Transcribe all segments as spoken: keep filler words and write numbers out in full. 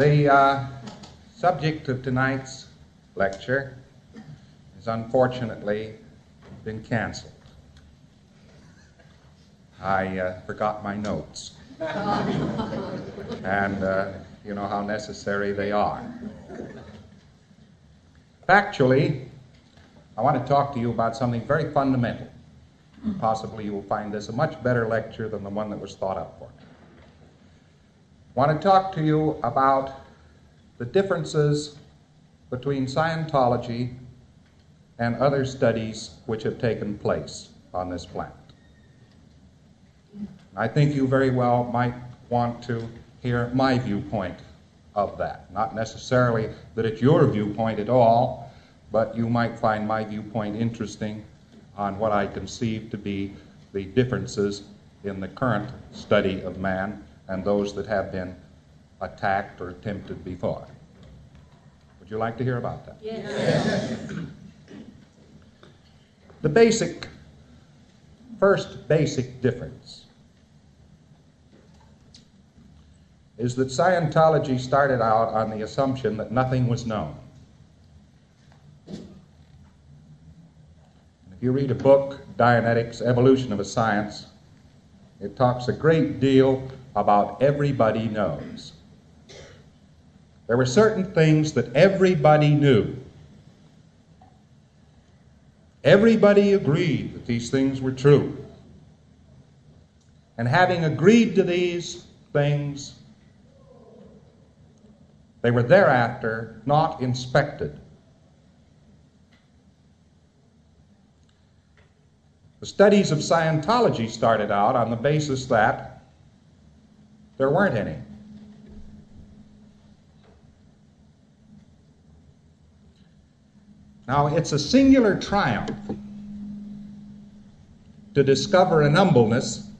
The uh, subject of tonight's lecture has unfortunately been canceled. I uh, forgot my notes. And uh, you know how necessary they are. Factually, I want to talk to you about something very fundamental. Possibly you will find this a much better lecture than the one that was thought up for me. I want to talk to you about the differences between Scientology and other studies which have taken place on this planet. I think you very well might want to hear my viewpoint of that. Not necessarily that it's your viewpoint at all, but you might find my viewpoint interesting on what I conceive to be the differences in the current study of man and those that have been attacked or attempted before. Would you like to hear about that? Yes. The basic, first basic difference is that Scientology started out on the assumption that nothing was known. If you read a book, Dianetics, Evolution of a Science, it talks a great deal about everybody knows. There were certain things that everybody knew. Everybody agreed that these things were true. And having agreed to these things, they were thereafter not inspected. The studies of Scientology started out on the basis that there weren't any. Now, it's a singular triumph to discover an humbleness,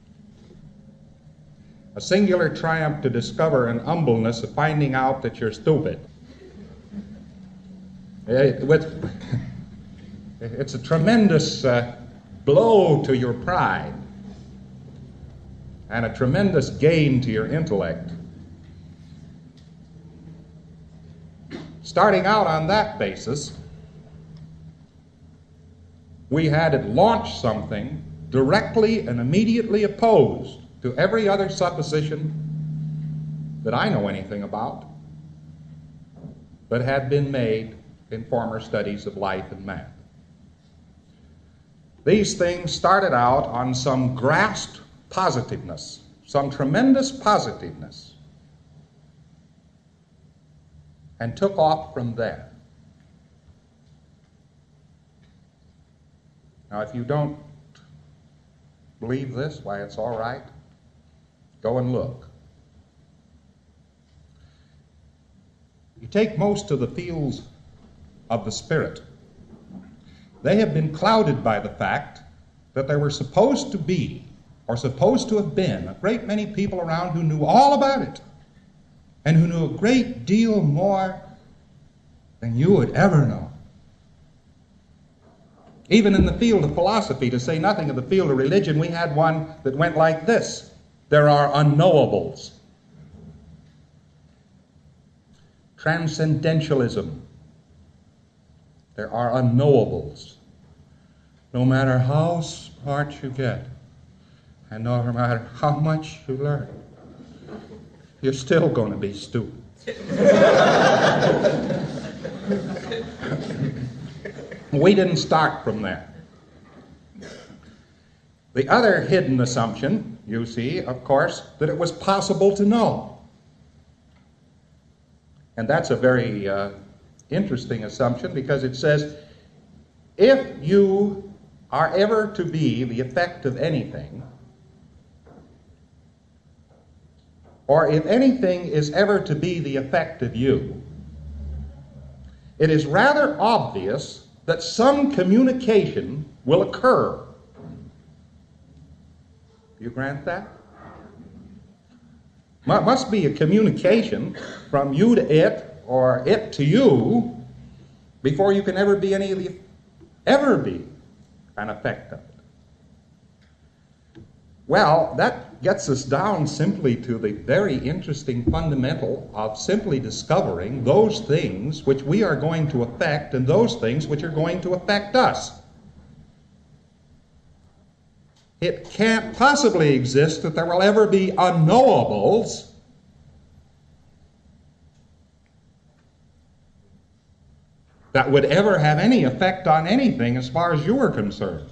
a singular triumph to discover an humbleness of finding out that you're stupid. It, with, it's a tremendous uh, blow to your pride and a tremendous gain to your intellect. Starting out on that basis, we had it launch something directly and immediately opposed to every other supposition that I know anything about that had been made in former studies of life and man. These things started out on some grasped positiveness, some tremendous positiveness, and took off from there. Now, if you don't believe this, why, it's all right. Go and look. You take most of the fields of the Spirit. They have been clouded by the fact that there were supposed to be, or supposed to have been, a great many people around who knew all about it, and who knew a great deal more than you would ever know. Even in the field of philosophy, to say nothing of the field of religion, we had one that went like this: there are unknowables. Transcendentalism. There are unknowables. No matter how smart you get, and no matter how much you learn, you're still going to be stupid. We didn't start from there. The other hidden assumption, you see, of course, that it was possible to know. And that's a very uh, interesting assumption, because it says, if you are ever to be the effect of anything, or if anything is ever to be the effect of you, it is rather obvious that some communication will occur. Do you grant that? Must be a communication from you to it, or it to you, before you can ever be any of the, ever be an effect of it. Well, that gets us down simply to the very interesting fundamental of simply discovering those things which we are going to affect and those things which are going to affect us. It can't possibly exist that there will ever be unknowables that would ever have any effect on anything as far as you are concerned.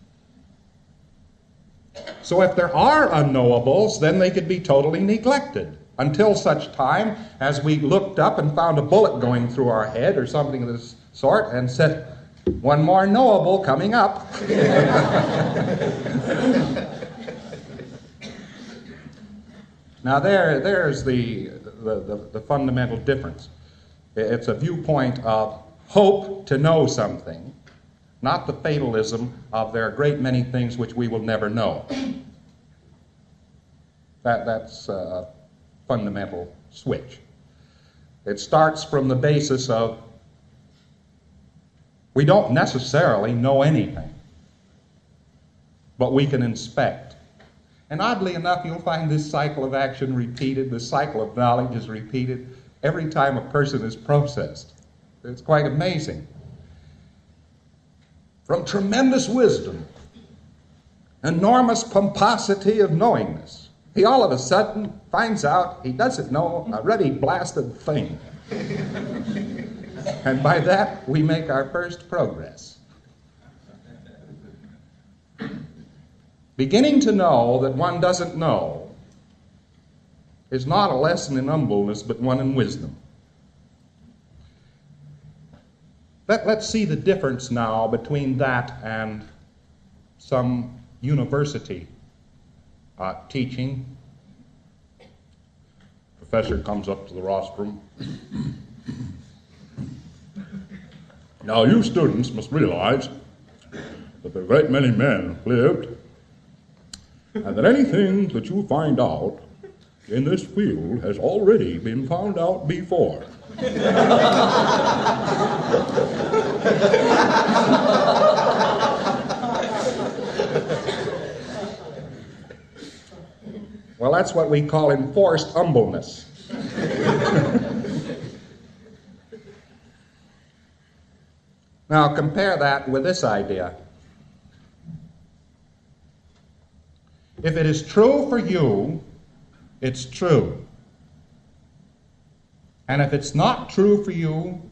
So if there are unknowables, then they could be totally neglected until such time as we looked up and found a bullet going through our head or something of this sort and said, one more knowable coming up. Now there, there's the, the, the, the fundamental difference. It's a viewpoint of hope to know something, not the fatalism of there are a great many things which we will never know. That, that's a fundamental switch. It starts from the basis of we don't necessarily know anything, but we can inspect. And oddly enough, you'll find this cycle of action repeated, this cycle of knowledge is repeated every time a person is processed. It's quite amazing. From tremendous wisdom, enormous pomposity of knowingness, he all of a sudden finds out he doesn't know a ready blasted thing. And by that, we make our first progress. Beginning to know that one doesn't know is not a lesson in humbleness, but one in wisdom. Let, let's see the difference now between that and some university uh, teaching. Professor comes up to the rostrum. Now you students must realize that there are a great many men lived, and that anything that you find out in this field has already been found out before. Well, that's what we call enforced humbleness. Now compare that with this idea. If it is true for you, it's true. And if it's not true for you,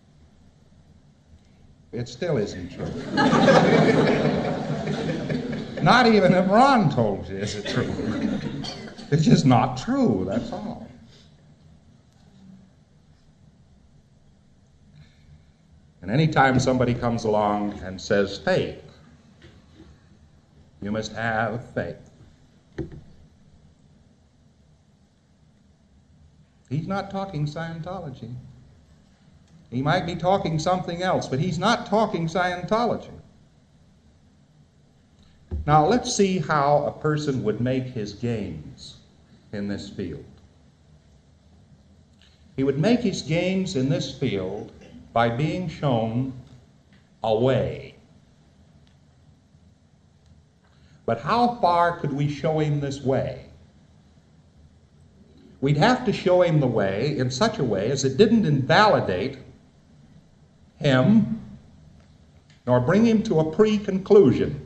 it still isn't true. Not even if Ron told you is it true. It's just not true, that's all. And anytime somebody comes along and says faith, you must have faith. He's not talking Scientology. He might be talking something else, but he's not talking Scientology. Now let's see how a person would make his gains in this field. He would make his gains in this field by being shown a way. But how far could we show him this way? We'd have to show him the way in such a way as it didn't invalidate him nor bring him to a pre-conclusion.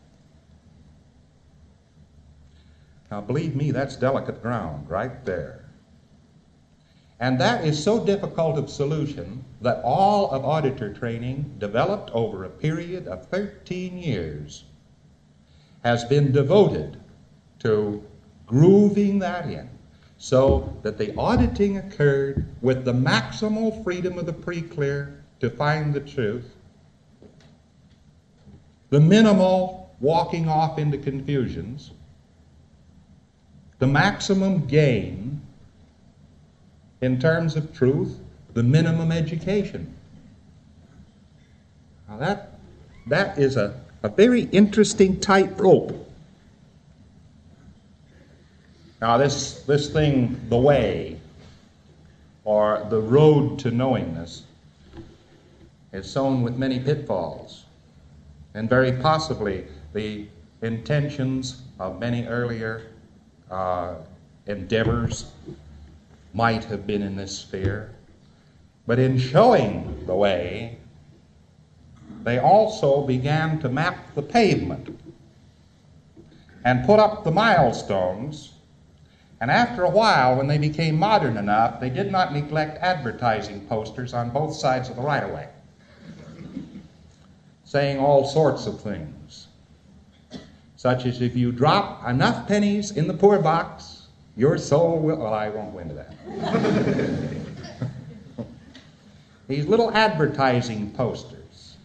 Now believe me, that's delicate ground right there. And that is so difficult of solution that all of auditor training, developed over a period of thirteen years, has been devoted to grooving that in so that the auditing occurred with the maximal freedom of the pre-clear to find the truth, the minimal walking off into confusions, the maximum gain in terms of truth, the minimum education. Now that, that is a, a very interesting tightrope. Now this, this thing, the way, or the road to knowingness, is sown with many pitfalls. And very possibly the intentions of many earlier uh, endeavors might have been in this sphere. But in showing the way, they also began to map the pavement and put up the milestones. And after a while, when they became modern enough, they did not neglect advertising posters on both sides of the right-of-way, saying all sorts of things, such as if you drop enough pennies in the poor box, your soul will... Well, I won't go into that. These little advertising posters.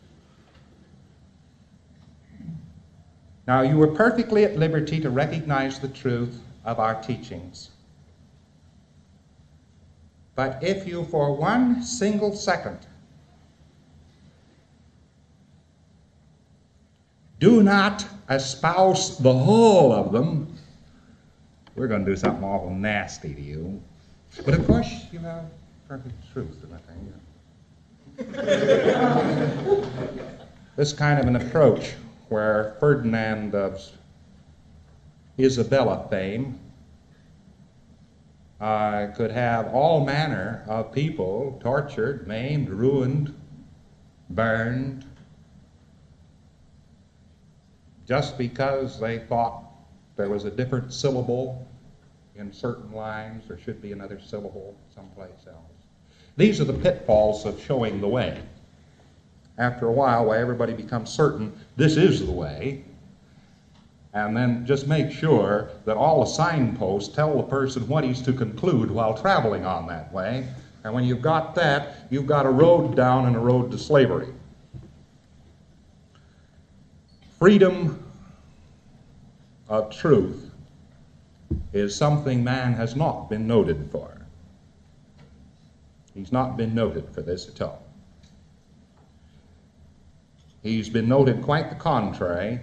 Now, you were perfectly at liberty to recognize the truth of our teachings. But if you for one single second do not espouse the whole of them, we're going to do something awful nasty to you. But of course, you have perfect truth in that thing. This kind of an approach where Ferdinand of Isabella fame uh, could have all manner of people tortured, maimed, ruined, burned, just because they thought there was a different syllable in certain lines, there should be another syllable someplace else. These are the pitfalls of showing the way. After a while, why everybody becomes certain this is the way, and then just make sure that all the signposts tell the person what he's to conclude while traveling on that way. And when you've got that, you've got a road down and a road to slavery. Freedom of truth is something man has not been noted for. He's not been noted for this at all. He's been noted quite the contrary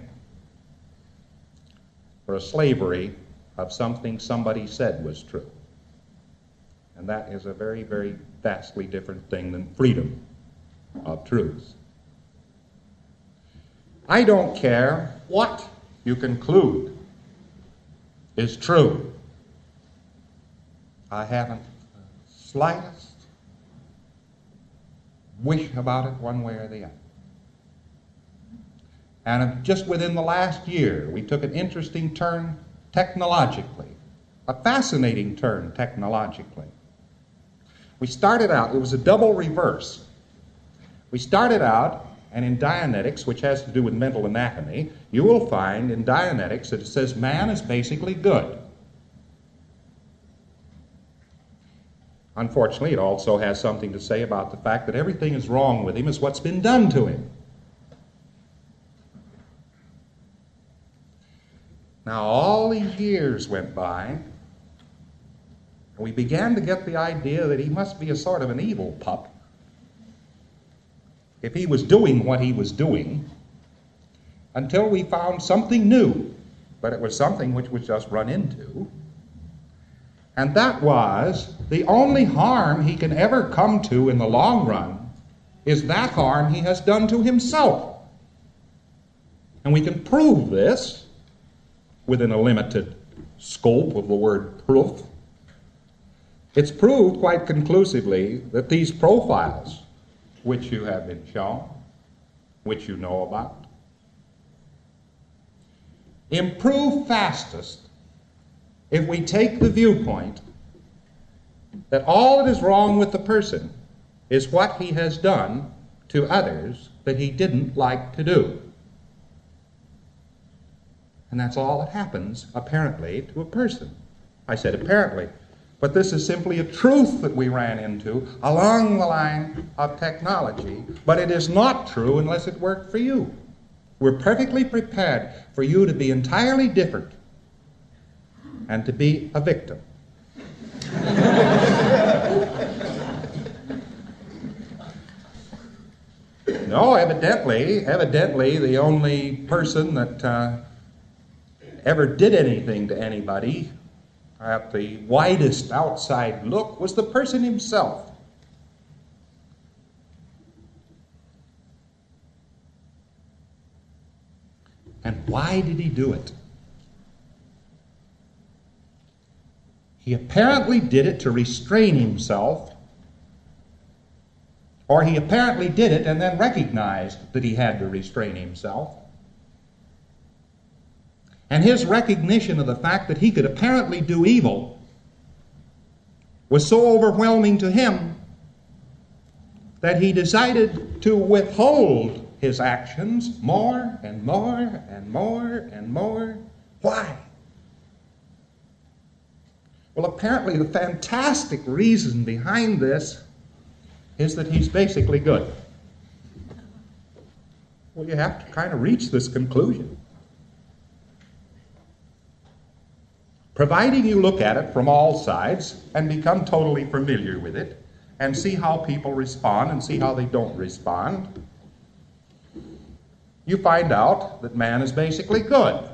for a slavery of something somebody said was true. And that is a very, very vastly different thing than freedom of truth. I don't care what you conclude is true. I haven't the slightest wish about it one way or the other. And just within the last year, we took an interesting turn technologically, a fascinating turn technologically. We started out, it was a double reverse. We started out, and in Dianetics, which has to do with mental anatomy, you will find in Dianetics that it says man is basically good. Unfortunately, it also has something to say about the fact that everything is wrong with him is what's been done to him. Now, all these years went by, and we began to get the idea that he must be a sort of an evil pup if he was doing what he was doing, until we found something new, but it was something which was just run into, and that was the only harm he can ever come to in the long run is that harm he has done to himself. And we can prove this within a limited scope of the word proof. It's proved quite conclusively that these profiles, which you have been shown, which you know about, improve fastest if we take the viewpoint that all that is wrong with the person is what he has done to others that he didn't like to do. And that's all that happens, apparently, to a person. I said apparently, but this is simply a truth that we ran into along the line of technology, but it is not true unless it worked for you. We're perfectly prepared for you to be entirely different and to be a victim. No, evidently, evidently the only person that uh, ever did anything to anybody at the widest outside look was the person himself. And why did he do it? He apparently did it to restrain himself, or he apparently did it and then recognized that he had to restrain himself. And his recognition of the fact that he could apparently do evil was so overwhelming to him that he decided to withhold his actions more and more and more and more. Why? Well, apparently the fantastic reason behind this is that he's basically good. Well, you have to kind of reach this conclusion. Providing you look at it from all sides and become totally familiar with it and see how people respond and see how they don't respond, you find out that man is basically good.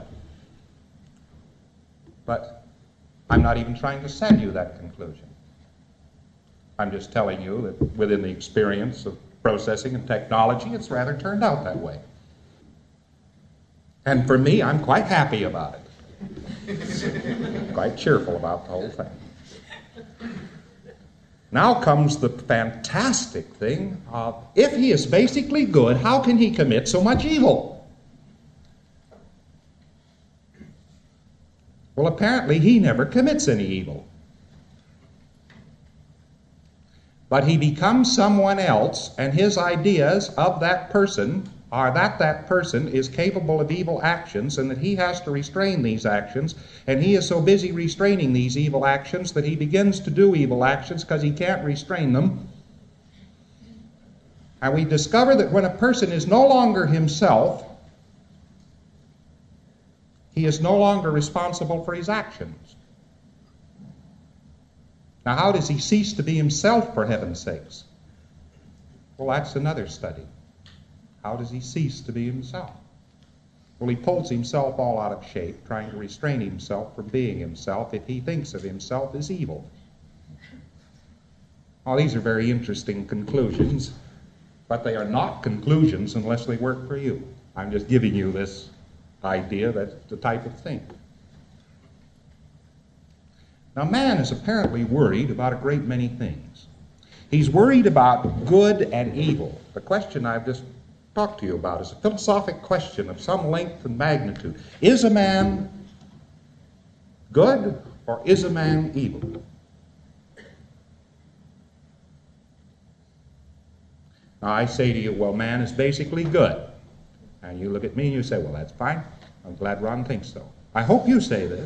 But I'm not even trying to send you that conclusion. I'm just telling you that within the experience of processing and technology, it's rather turned out that way. And for me, I'm quite happy about it. Quite cheerful about the whole thing. Now comes the fantastic thing of, if he is basically good, how can he commit so much evil? Well, apparently he never commits any evil. But he becomes someone else, and his ideas of that person are that that person is capable of evil actions and that he has to restrain these actions, and he is so busy restraining these evil actions that he begins to do evil actions because he can't restrain them. And we discover that when a person is no longer himself, he is no longer responsible for his actions. Now, how does he cease to be himself, for heaven's sakes? Well, that's another study. How does he cease to be himself? Well, he pulls himself all out of shape, trying to restrain himself from being himself if he thinks of himself as evil. Now, these are very interesting conclusions, but they are not conclusions unless they work for you. I'm just giving you this idea, that's the type of thing. Now, man is apparently worried about a great many things. He's worried about good and evil. The question I've just talked to you about is a philosophic question of some length and magnitude. Is a man good or is a man evil? Now, I say to you, well, man is basically good. And you look at me and you say, well, that's fine. I'm glad Ron thinks so. I hope you say this.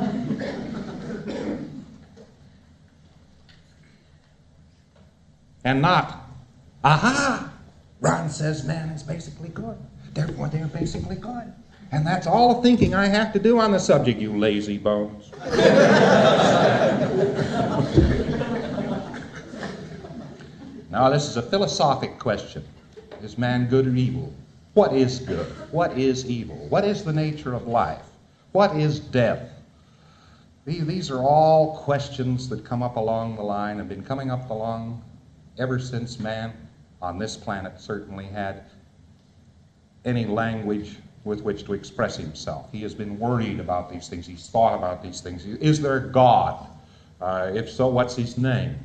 And not, aha, Ron says man is basically good. Therefore, they're basically good. And that's all the thinking I have to do on the subject, you lazy bones. Now, this is a philosophic question. Is man good or evil? What is good? What is evil? What is the nature of life? What is death? These are all questions that come up along the line, have been coming up along ever since man on this planet certainly had any language with which to express himself. He has been worried about these things. He's thought about these things. Is there a God? Uh, if so, what's his name?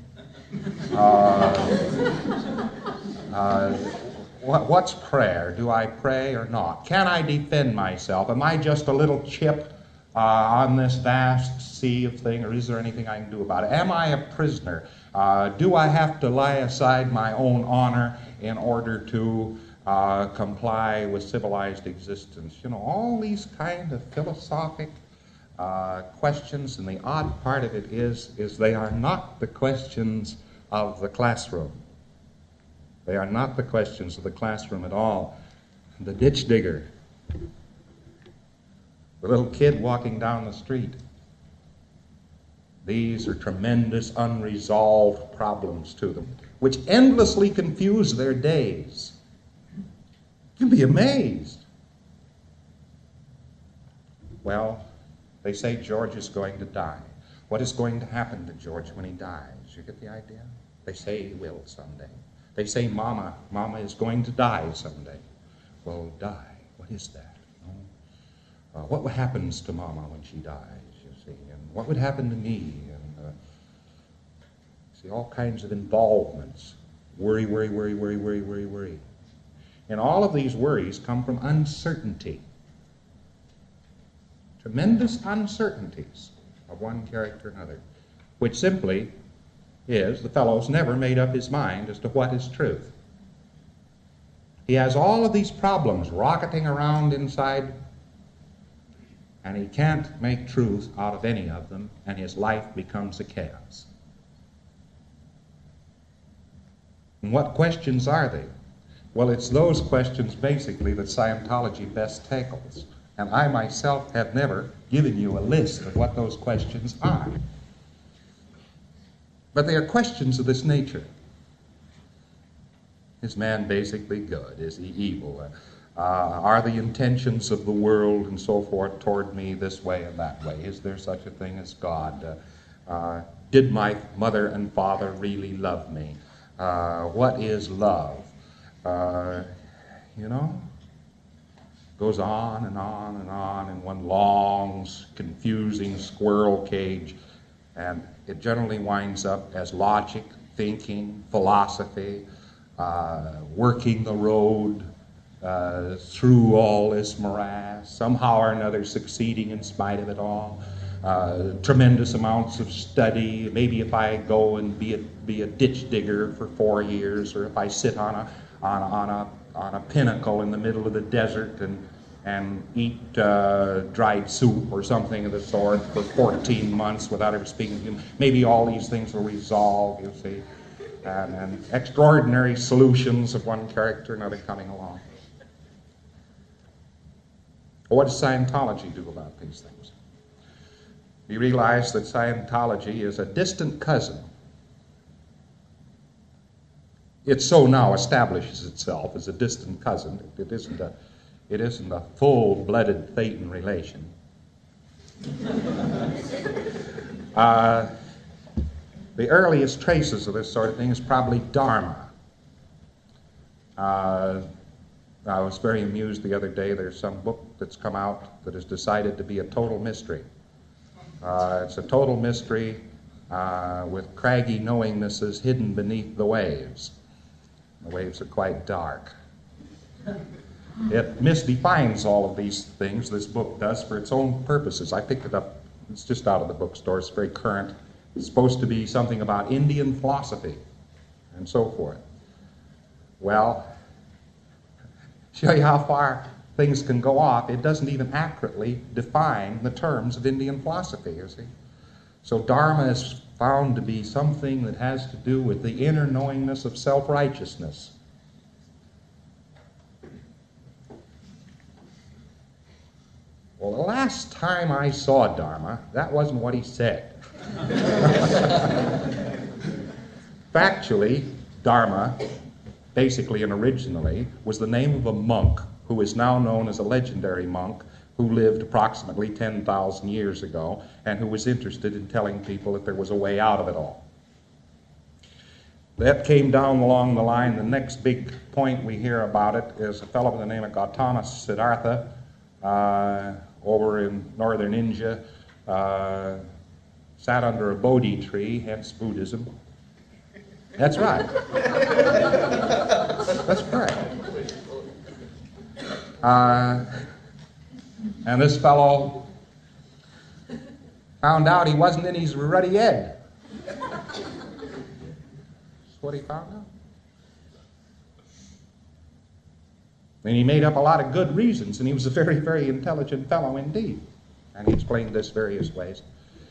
Uh, uh, what, what's prayer? Do I pray or not? Can I defend myself? Am I just a little chip uh, on this vast sea of things, or is there anything I can do about it? Am I a prisoner? Uh, do I have to lay aside my own honor in order to uh, comply with civilized existence? You know, all these kind of philosophic uh, questions, and the odd part of it is, is they are not the questions of the classroom. They are not the questions of the classroom at all. The ditch digger, the little kid walking down the street. These are tremendous unresolved problems to them, which endlessly confuse their days. You'd be amazed. Well, they say George is going to die. What is going to happen to George when he dies? You get the idea? They say he will someday. They say Mama, Mama is going to die someday. Well, die. What is that? You know? Uh, what happens to Mama when she dies, you see, and what would happen to me, and uh, see, all kinds of involvements. Worry, worry, worry, worry, worry, worry, worry. And all of these worries come from uncertainty. Tremendous uncertainties of one character or another, which simply is the fellow's never made up his mind as to what is truth. He has all of these problems rocketing around inside, and he can't make truth out of any of them, and his life becomes a chaos. And what questions are they? Well, it's those questions basically that Scientology best tackles. And I myself have never given you a list of what those questions are. But they are questions of this nature. Is man basically good? Is he evil? Uh, are the intentions of the world and so forth toward me this way and that way? Is there such a thing as God? Uh, uh, did my mother and father really love me? Uh, what is love? Uh, you know? Goes on and on and on in one long, confusing squirrel cage, and it generally winds up as logic, thinking, philosophy, uh, working the road uh, through all this morass, somehow or another succeeding in spite of it all. Uh, tremendous amounts of study. Maybe if I go and be a be a ditch digger for four years, or if I sit on a on a, on a on a pinnacle in the middle of the desert and and eat uh, dried soup or something of the sort for fourteen months without ever speaking to him. Maybe all these things will resolve, you see, and, and extraordinary solutions of one character or another coming along. Well, what does Scientology do about these things? We realize that Scientology is a distant cousin. It so now establishes itself as a distant cousin. It isn't a, it isn't a full-blooded Thetan relation. uh, the earliest traces of this sort of thing is probably Dharma. Uh, I was very amused the other day. There's some book that's come out that has decided to be a total mystery. Uh, it's a total mystery uh, with craggy knowingnesses hidden beneath the waves. The waves are quite dark. It misdefines all of these things, this book does, for its own purposes. I picked it up, it's just out of the bookstore, it's very current. It's supposed to be something about Indian philosophy and so forth. Well, show you how far things can go off. It doesn't even accurately define the terms of Indian philosophy, you see. So Dharma is found to be something that has to do with the inner knowingness of self-righteousness. Well, the last time I saw Dharma, that wasn't what he said. Factually, Dharma, basically and originally, was the name of a monk who is now known as a legendary monk who lived approximately ten thousand years ago and who was interested in telling people that there was a way out of it all. That came down along the line. The next big point we hear about it is a fellow by the name of Gautama Siddhartha uh, over in northern India, uh, sat under a Bodhi tree, hence Buddhism. That's right. That's correct. Uh, and this fellow found out he wasn't in his ruddy head. That's what he found out. And he made up a lot of good reasons, and he was a very, very intelligent fellow indeed. And he explained this various ways.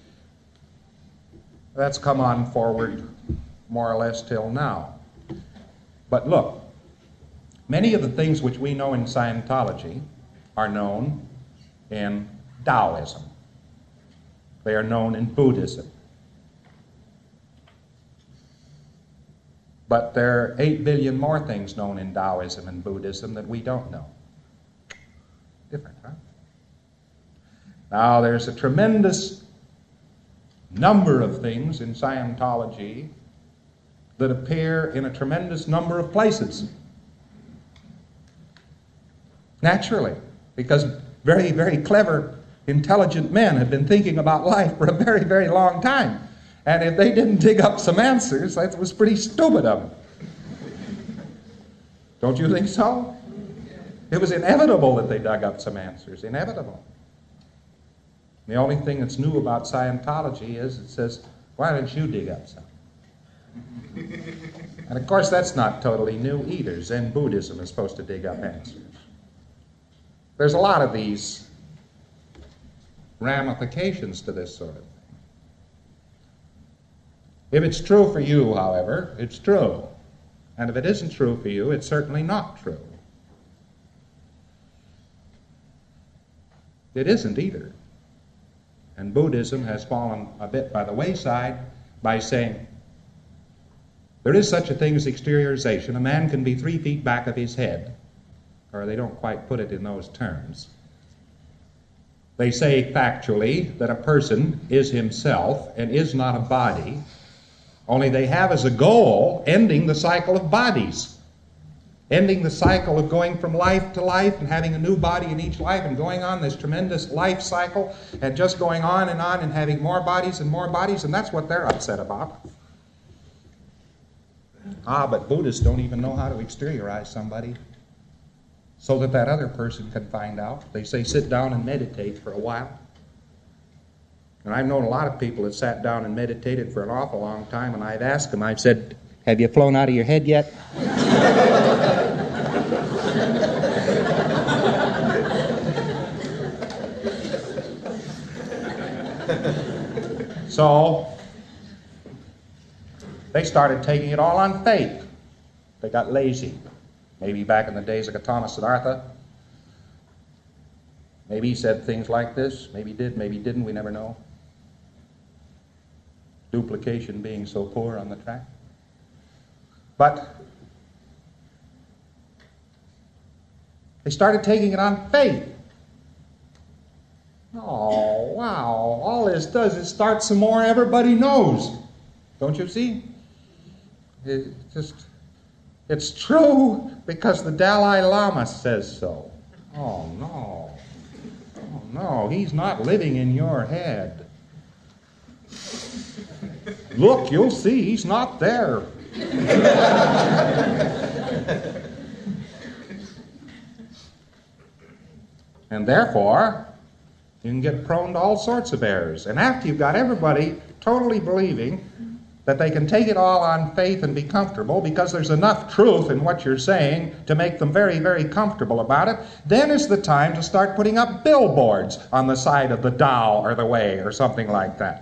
That's come on forward more or less till now. But look, many of the things which we know in Scientology are known in Taoism. They are known in Buddhism. But there are eight billion more things known in Taoism and Buddhism that we don't know. Different, huh? Now, there's a tremendous number of things in Scientology that appear in a tremendous number of places. Naturally, because very, very clever, intelligent men have been thinking about life for a very, very long time. And if they didn't dig up some answers, that was pretty stupid of them. Don't you think so? It was inevitable that they dug up some answers. Inevitable. The only thing that's new about Scientology is it says, why don't you dig up some? And of course that's not totally new either. Zen Buddhism is supposed to dig up answers. There's a lot of these ramifications to this sort of thing. If it's true for you, however, it's true. And if it isn't true for you, it's certainly not true. It isn't either. And Buddhism has fallen a bit by the wayside by saying, there is such a thing as exteriorization. A man can be three feet back of his head, or they don't quite put it in those terms. They say factually that a person is himself and is not a body, only they have as a goal ending the cycle of bodies. Ending the cycle of going from life to life and having a new body in each life and going on this tremendous life cycle and just going on and on and having more bodies and more bodies, and that's what they're upset about. Ah, but Buddhists don't even know how to exteriorize somebody so that that other person can find out. They say sit down and meditate for a while. And I've known a lot of people that sat down and meditated for an awful long time, and I've asked them, I've said, have you flown out of your head yet? So, they started taking it all on faith. They got lazy. Maybe back in the days of Gautama Siddhartha. Maybe he said things like this. Maybe he did, maybe he didn't, we never know. Duplication being so poor on the track. But they started taking it on faith. Oh, wow. All this does is start some more everybody knows. Don't you see? It just, it's true because the Dalai Lama says so. Oh, no. Oh, no, he's not living in your head. Look, you'll see, he's not there. And therefore, you can get prone to all sorts of errors. And after you've got everybody totally believing that they can take it all on faith and be comfortable because there's enough truth in what you're saying to make them very, very comfortable about it, then is the time to start putting up billboards on the side of the Tao or the Way or something like that.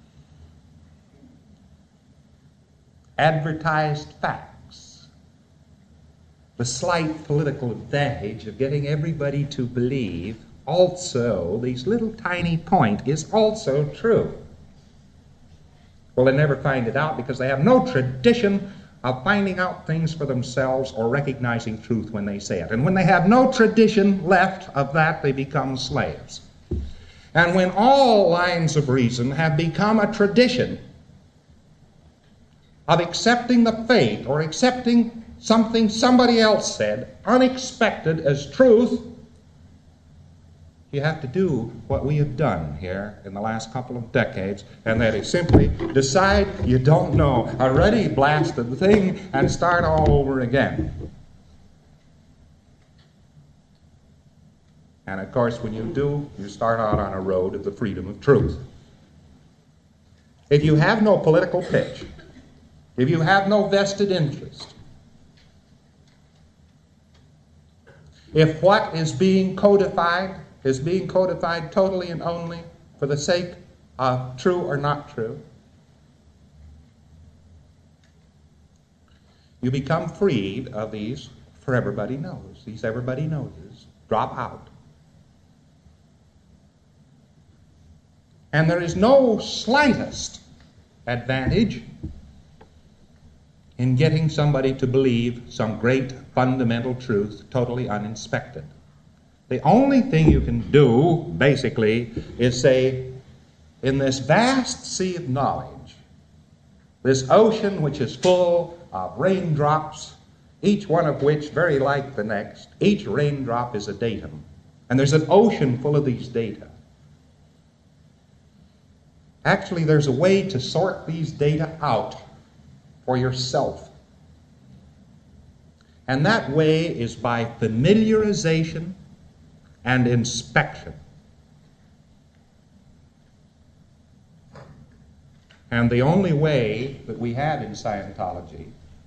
Advertised facts. The slight political advantage of getting everybody to believe also this little tiny point is also true. Well, they never find it out because they have no tradition of finding out things for themselves or recognizing truth when they say it. And when they have no tradition left of that, they become slaves. And when all lines of reason have become a tradition of accepting the faith or accepting something somebody else said, unexpected as truth, you have to do what we have done here in the last couple of decades, and that is simply decide you don't know, already blasted the thing, and start all over again. And of course, when you do, you start out on a road of the freedom of truth. If you have no political pitch, if you have no vested interest, if what is being codified is being codified totally and only for the sake of true or not true, you become freed of these for everybody knows. These everybody knowses drop out. And there is no slightest advantage in getting somebody to believe some great fundamental truth totally uninspected. The only thing you can do, basically, is say, in this vast sea of knowledge, this ocean which is full of raindrops, each one of which very like the next, each raindrop is a datum. And there's an ocean full of these data. Actually, there's a way to sort these data out for yourself. And that way is by familiarization and inspection. And the only way that we have in Scientology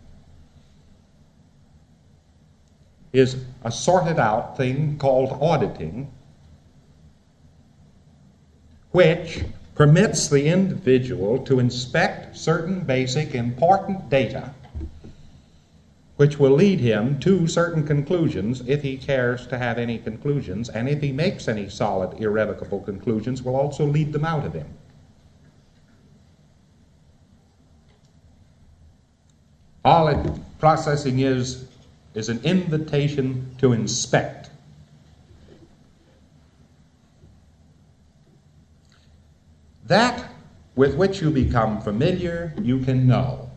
is a sorted out thing called auditing, which permits the individual to inspect certain basic important data, which will lead him to certain conclusions if he cares to have any conclusions, and if he makes any solid, irrevocable conclusions, will also lead them out of him. All it, processing is, is an invitation to inspect. That with which you become familiar, you can know.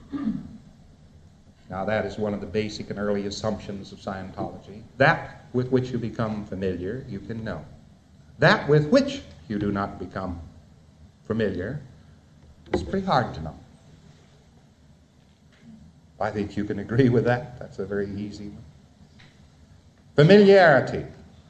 Now that is one of the basic and early assumptions of Scientology. That with which you become familiar, you can know. That with which you do not become familiar is pretty hard to know. I think you can agree with that. That's a very easy one. Familiarity.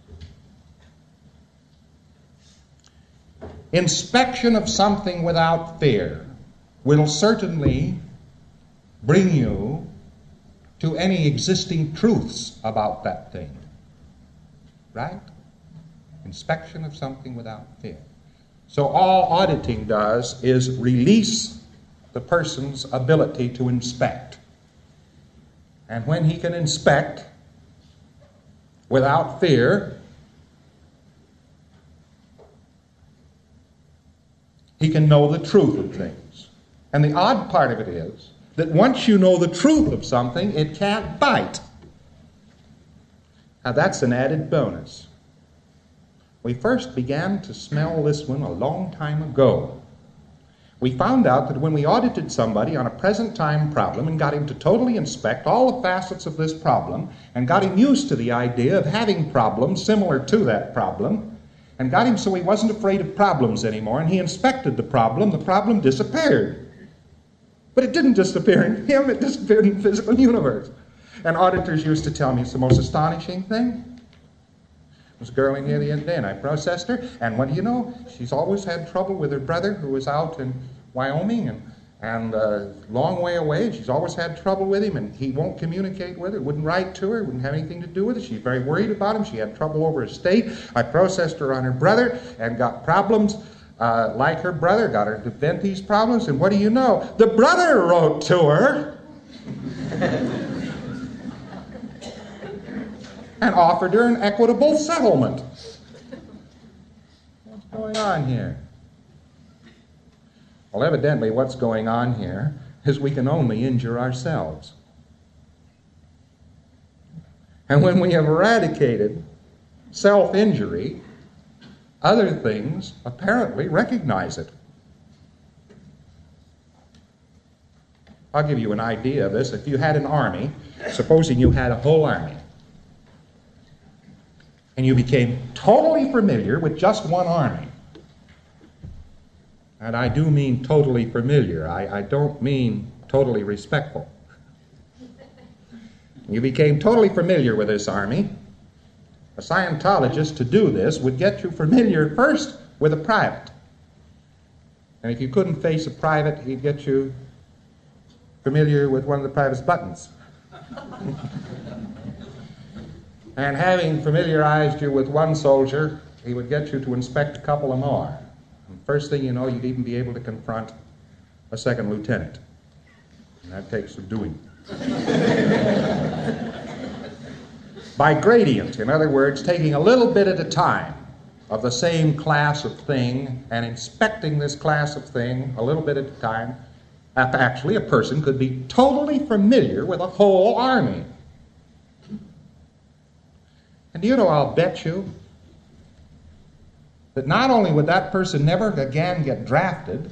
Inspection of something without fear will certainly bring you to any existing truths about that thing. Right? Inspection of something without fear. So all auditing does is release the person's ability to inspect. And when he can inspect without fear, he can know the truth of things. And the odd part of it is that once you know the truth of something, it can't bite. Now that's an added bonus. We first began to smell this one a long time ago. We found out that when we audited somebody on a present time problem and got him to totally inspect all the facets of this problem and got him used to the idea of having problems similar to that problem and got him so he wasn't afraid of problems anymore, and he inspected the problem, the problem disappeared. But it didn't disappear in him, it disappeared in the physical universe. And auditors used to tell me it's the most astonishing thing. There was a girl in here the other day, and I processed her, and what do you know? She's always had trouble with her brother who was out in Wyoming and and a long way away. She's always had trouble with him, and he won't communicate with her, wouldn't write to her, wouldn't have anything to do with her. She's very worried about him. She had trouble over his state. I processed her on her brother and got problems uh, like her brother, got her to vent these problems, and what do you know? The brother wrote to her and offered her an equitable settlement. What's going on here? Well, evidently what's going on here is we can only injure ourselves. And when we have eradicated self-injury, other things apparently recognize it. I'll give you an idea of this. If you had an army, supposing you had a whole army, and you became totally familiar with just one army, and I do mean totally familiar. I, I don't mean totally respectful. You became totally familiar with this army. A Scientologist, to do this, would get you familiar first with a private. And if you couldn't face a private, he'd get you familiar with one of the private's buttons. And having familiarized you with one soldier, he would get you to inspect a couple of more. First thing you know, you'd even be able to confront a second lieutenant. And that takes some doing. By gradient, in other words, taking a little bit at a time of the same class of thing and inspecting this class of thing a little bit at a time, actually a person could be totally familiar with a whole army. And do you know, I'll bet you that not only would that person never again get drafted,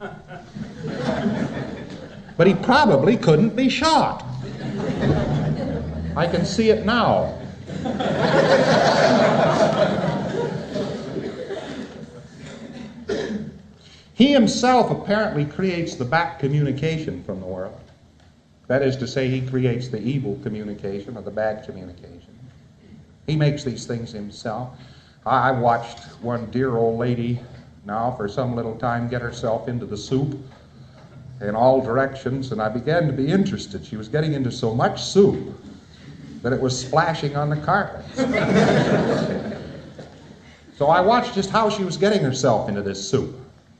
but he probably couldn't be shot. I can see it now. He himself apparently creates the back communication from the world. That is to say, he creates the evil communication or the bad communication. He makes these things himself. I watched one dear old lady now for some little time get herself into the soup in all directions, and I began to be interested. She was getting into so much soup that it was splashing on the carpet. So I watched just how she was getting herself into this soup.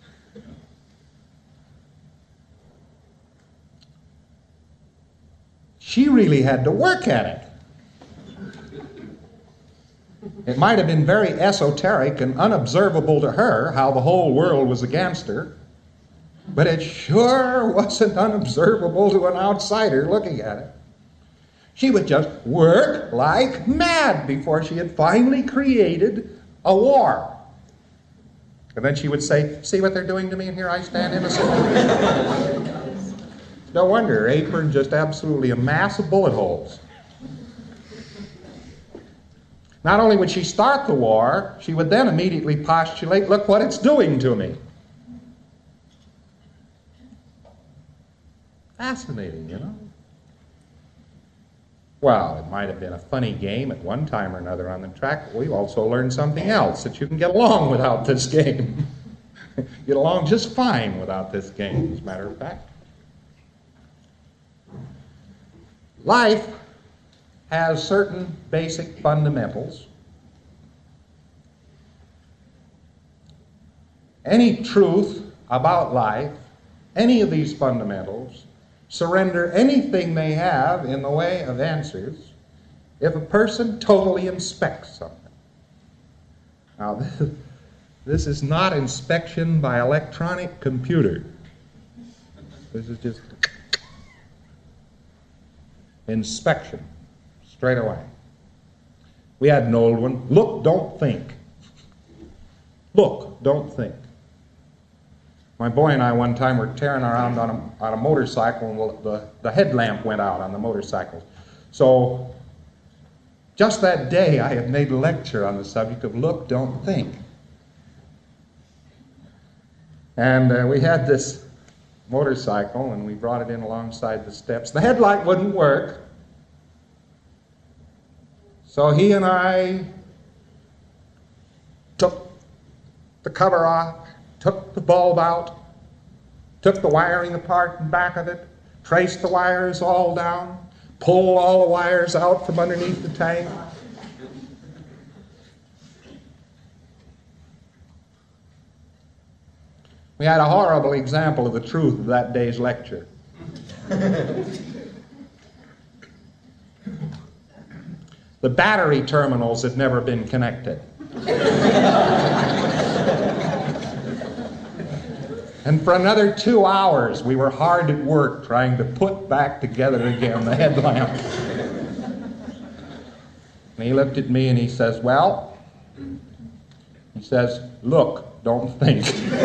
She really had to work at it. It might have been very esoteric and unobservable to her how the whole world was against her, but it sure wasn't unobservable to an outsider looking at it. She would just work like mad before she had finally created a war. And then she would say, see what they're doing to me, and here I stand innocent. No wonder her apron just absolutely a mass of bullet holes. Not only would she start the war, she would then immediately postulate, look what it's doing to me. Fascinating, you know? Well, it might have been a funny game at one time or another on the track, but we've also learned something else, that you can get along without this game. Get along just fine without this game, as a matter of fact. Life has certain basic fundamentals. Any truth about life, any of these fundamentals, surrender anything they have in the way of answers if a person totally inspects something. Now, this, this is not inspection by electronic computer. This is just inspection, straight away. We had an old one, look, don't think. Look, don't think. My boy and I one time were tearing around on a, on a motorcycle, and the, the headlamp went out on the motorcycle. So, just that day I had made a lecture on the subject of look, don't think. And uh, we had this motorcycle, and we brought it in alongside the steps. The headlight wouldn't work. So he and I took the cover off, took the bulb out, took the wiring apart and back of it, traced the wires all down, pulled all the wires out from underneath the tank. We had a horrible example of the truth of that day's lecture. The battery terminals had never been connected. And for another two hours, we were hard at work trying to put back together again the headlamp. And he looked at me and he says, well, he says, look, don't think.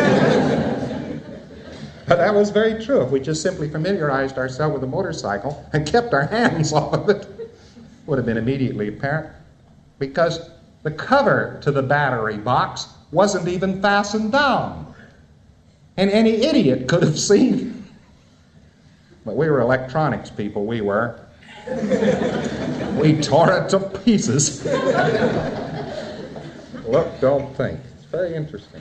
But that was very true. If we just simply familiarized ourselves with the motorcycle and kept our hands off of it, it would have been immediately apparent. Because the cover to the battery box wasn't even fastened down. And any idiot could have seen. But we were electronics people, we were. We tore it to pieces. Look, don't think. It's very interesting.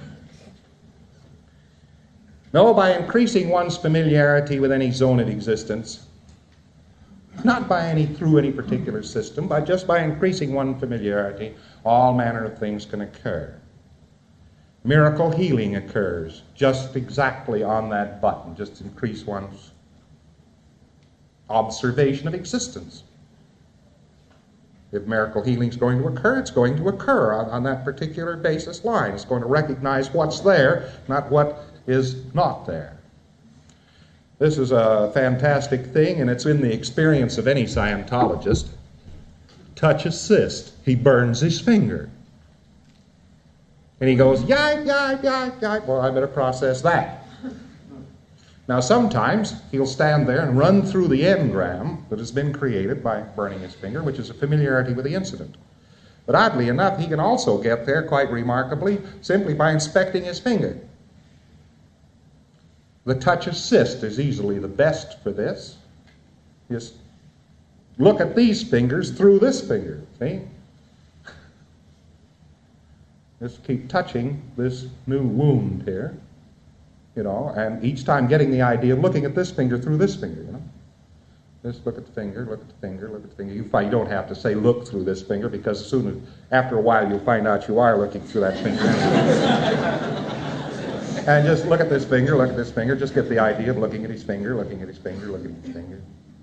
No, by increasing one's familiarity with any zone of existence, not by any through any particular system, but just by increasing one's familiarity, all manner of things can occur. Miracle healing occurs just exactly on that button, just increase one's observation of existence. If miracle healing is going to occur, it's going to occur on, on that particular basis line. It's going to recognize what's there, not what is not there. This is a fantastic thing, and it's in the experience of any Scientologist. Touch assist. He burns his finger. And he goes, yipe, yipe, yipe, yipe. Well, I better process that. Now, sometimes he'll stand there and run through the engram that has been created by burning his finger, which is a familiarity with the incident. But oddly enough, he can also get there, quite remarkably, simply by inspecting his finger. The touch assist is easily the best for this. Just look at these fingers through this finger, see? Just keep touching this new wound here, you know, and each time getting the idea of looking at this finger through this finger, you know. Just look at the finger, look at the finger, look at the finger. You find you don't have to say look through this finger, because as soon as, after a while, you'll find out you are looking through that finger. And just look at this finger, look at this finger. Just get the idea of looking at his finger, looking at his finger, looking at his finger.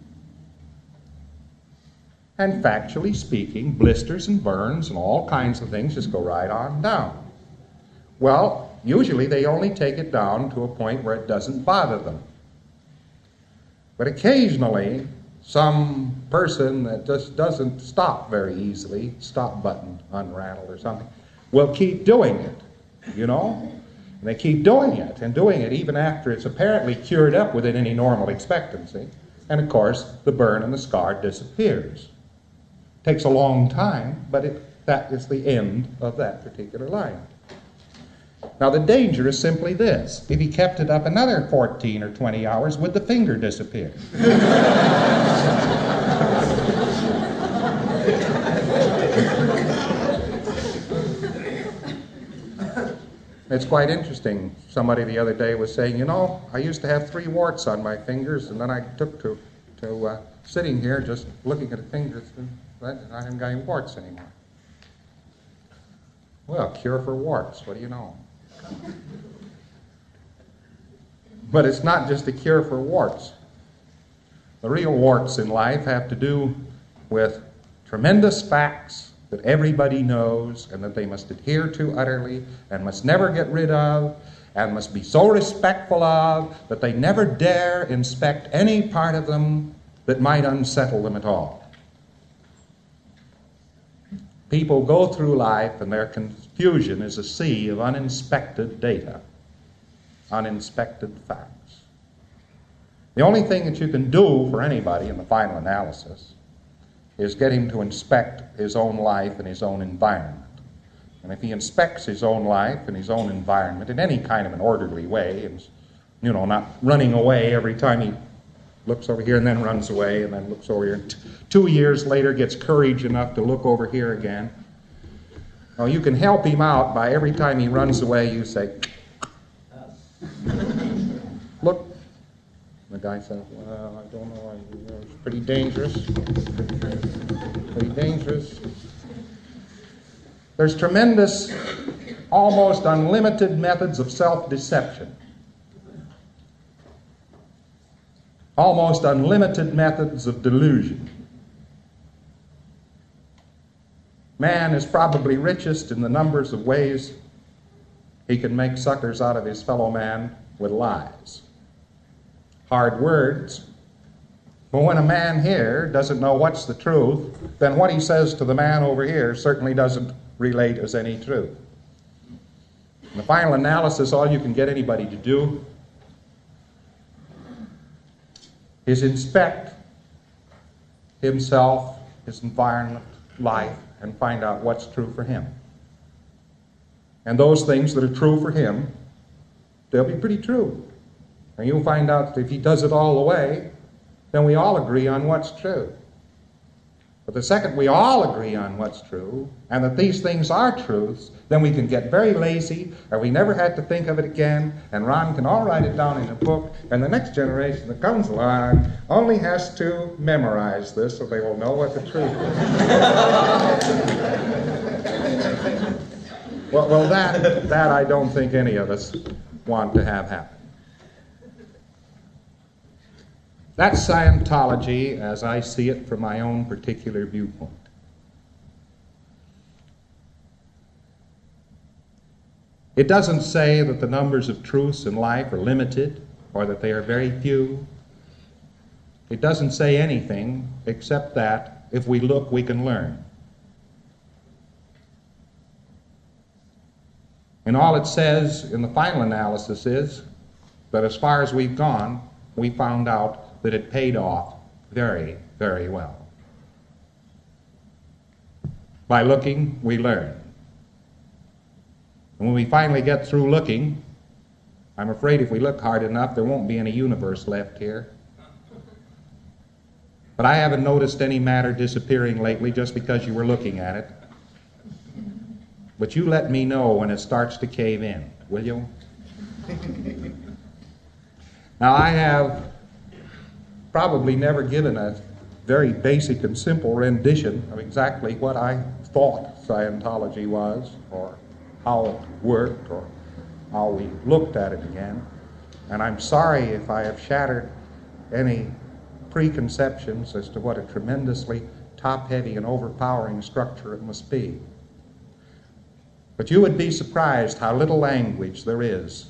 And factually speaking, blisters and burns and all kinds of things just go right on down. Well, usually they only take it down to a point where it doesn't bother them. But occasionally, some person that just doesn't stop very easily, stop button unrattled or something, will keep doing it, you know? And they keep doing it and doing it even after it's apparently cured up within any normal expectancy. And of course, the burn and the scar disappears. Takes a long time, but it, that is the end of that particular line. Now the danger is simply this. If he kept it up another fourteen or twenty hours, would the finger disappear? It's quite interesting. Somebody the other day was saying, you know, I used to have three warts on my fingers, and then I took to, to uh, sitting here just looking at the fingers, and I haven't got any warts anymore. Well, cure for warts, what do you know? But it's not just a cure for warts. The real warts in life have to do with tremendous facts that everybody knows and that they must adhere to utterly and must never get rid of and must be so respectful of that they never dare inspect any part of them that might unsettle them at all. People go through life and their confusion is a sea of uninspected data, uninspected facts. The only thing that you can do for anybody in the final analysis is get him to inspect his own life and his own environment. And if he inspects his own life and his own environment in any kind of an orderly way, and, you know, not running away every time he looks over here and then runs away and then looks over here, and t- two years later gets courage enough to look over here again. Well, you can help him out by every time he runs away, you say, look. The guy said, well, I don't know, it's pretty dangerous. Pretty dangerous. There's tremendous, almost unlimited methods of self-deception. Almost unlimited methods of delusion. Man is probably richest in the numbers of ways he can make suckers out of his fellow man with lies. Hard words. But when a man here doesn't know what's the truth, then what he says to the man over here certainly doesn't relate as any truth. In the final analysis, all you can get anybody to do is inspect himself, his environment, life, and find out what's true for him. And those things that are true for him, they'll be pretty true. And you'll find out that if he does it all the way, then we all agree on what's true. But the second we all agree on what's true, and that these things are truths, then we can get very lazy, or we never had to think of it again, and Ron can all write it down in a book, and the next generation that comes along only has to memorize this so they will know what the truth is. well, well that, that I don't think any of us want to have happen. That's Scientology as I see it from my own particular viewpoint. It doesn't say that the numbers of truths in life are limited or that they are very few. It doesn't say anything except that if we look, we can learn. And all it says in the final analysis is that as far as we've gone, we found out that it paid off very, very well. By looking, we learn. And when we finally get through looking, I'm afraid if we look hard enough, there won't be any universe left here. But I haven't noticed any matter disappearing lately just because you were looking at it. But you let me know when it starts to cave in, will you? Now, I have probably never given a very basic and simple rendition of exactly what I thought Scientology was, or how it worked, or how we looked at it again. And I'm sorry if I have shattered any preconceptions as to what a tremendously top-heavy and overpowering structure it must be. But you would be surprised how little language there is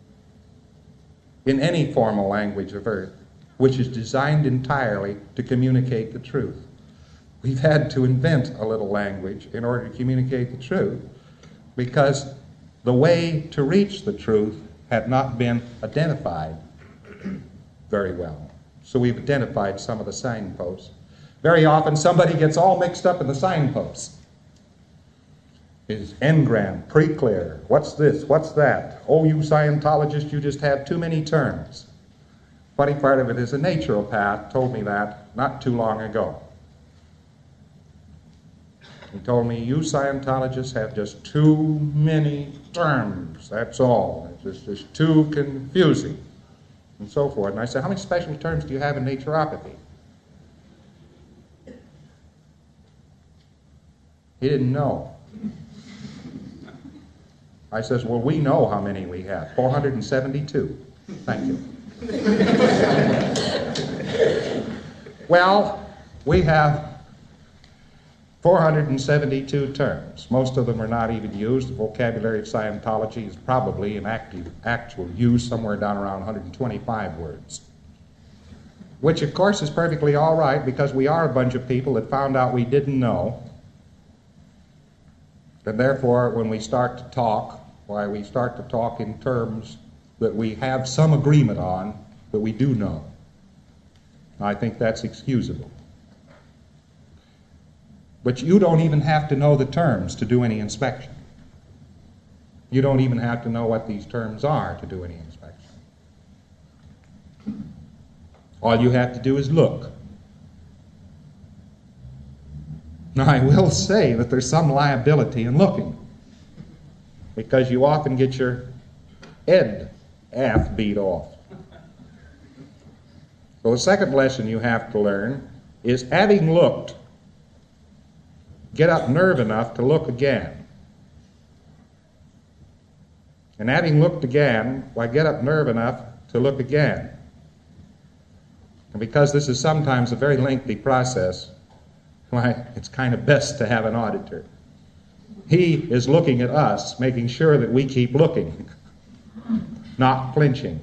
in any formal language of earth which is designed entirely to communicate the truth. We've had to invent a little language in order to communicate the truth because the way to reach the truth had not been identified very well. So we've identified some of the signposts. Very often somebody gets all mixed up in the signposts. Is engram, pre-clear, what's this, what's that? Oh, you Scientologists, you just have too many terms. Funny part of it is a naturopath told me that not too long ago. He told me, you Scientologists have just too many terms, that's all. It's just, just too confusing, and so forth. And I said, how many special terms do you have in naturopathy? He didn't know. I says, well, we know how many we have, four hundred seventy-two. Thank you. Well, we have four hundred seventy-two terms. Most of them are not even used. The vocabulary of Scientology is probably in active, actual use somewhere down around one hundred twenty-five words. Which, of course, is perfectly all right because we are a bunch of people that found out we didn't know. And therefore, when we start to talk, why we start to talk in terms that we have some agreement on, that we do know. I think that's excusable. But you don't even have to know the terms to do any inspection. You don't even have to know what these terms are to do any inspection. All you have to do is look. Now, I will say that there's some liability in looking, because you often get your head half beat off. So the second lesson you have to learn is, having looked, get up nerve enough to look again. And having looked again, why, get up nerve enough to look again. And because this is sometimes a very lengthy process, why, it's kind of best to have an auditor. He is looking at us, making sure that we keep looking, not flinching.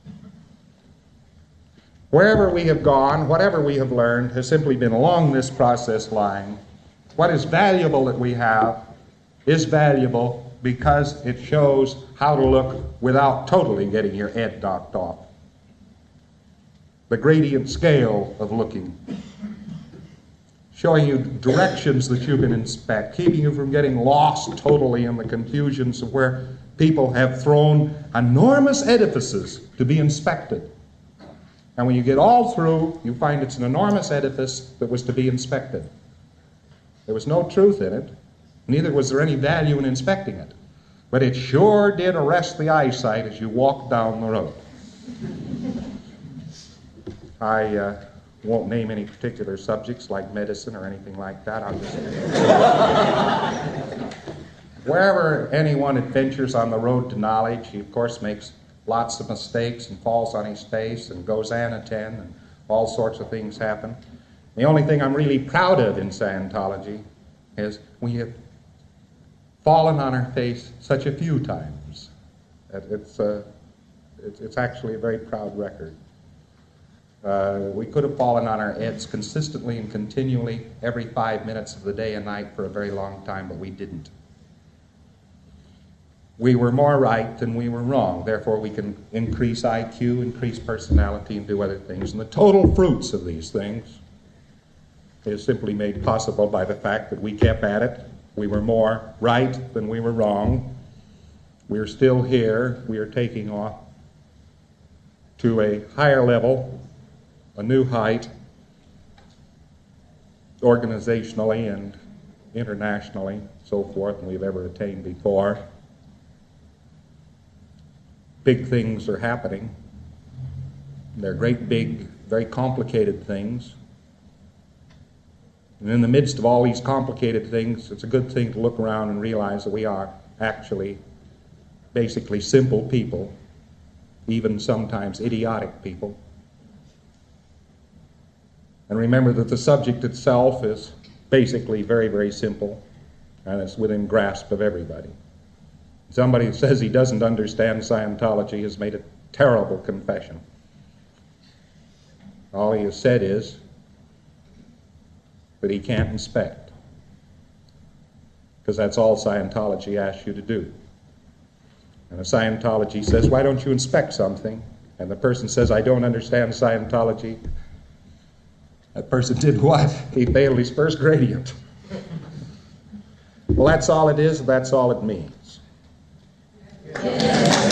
Wherever we have gone, whatever we have learned, has simply been along this process line. What is valuable that we have is valuable because it shows how to look without totally getting your head knocked off. The gradient scale of looking, showing you directions that you can inspect, keeping you from getting lost totally in the confusions of where people have thrown enormous edifices to be inspected. And when you get all through, you find it's an enormous edifice that was to be inspected. There was no truth in it, neither was there any value in inspecting it. But it sure did arrest the eyesight as you walked down the road. I uh, won't name any particular subjects like medicine or anything like that. I'll just... Wherever anyone adventures on the road to knowledge, he of course makes lots of mistakes and falls on his face and goes anaten and all sorts of things happen. The only thing I'm really proud of in Scientology is we have fallen on our face such a few times. It's, uh, it's, it's actually a very proud record. Uh, we could have fallen on our heads consistently and continually every five minutes of the day and night for a very long time, but we didn't. We were more right than we were wrong. Therefore, we can increase I Q, increase personality, and do other things. And the total fruits of these things is simply made possible by the fact that we kept at it. We were more right than we were wrong. We are still here. We are taking off. to a higher level, a new height, organizationally and internationally, so forth, than we've ever attained before. Big things are happening. They're great, big, very complicated things. And in the midst of all these complicated things, it's a good thing to look around and realize that we are actually basically simple people, even sometimes idiotic people. And remember that the subject itself is basically very, very simple, and it's within grasp of everybody. Somebody who says he doesn't understand Scientology has made a terrible confession. All he has said is that he can't inspect, because that's all Scientology asks you to do. And if Scientology says, why don't you inspect something? And the person says, I don't understand Scientology. That person did what? He failed his first gradient. Well, that's all it is, that's all it means. Yeah.